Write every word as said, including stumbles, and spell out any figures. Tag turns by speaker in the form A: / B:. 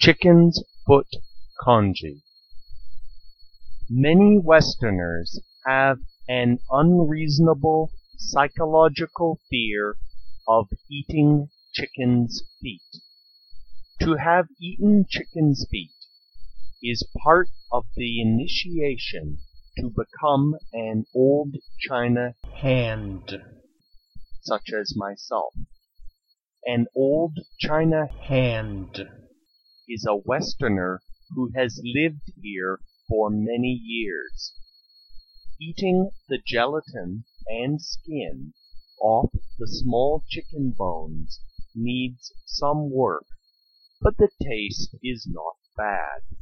A: Chicken's foot congee. Many Westerners have an unreasonable psychological fear of eating chicken's feet. To have eaten chicken's feet is part of the initiation to become an old China hand, such as myself. An old China hand is a Westerner who has lived here for many years. Eating the gelatin and skin off the small chicken bones needs some work, but the taste is not bad.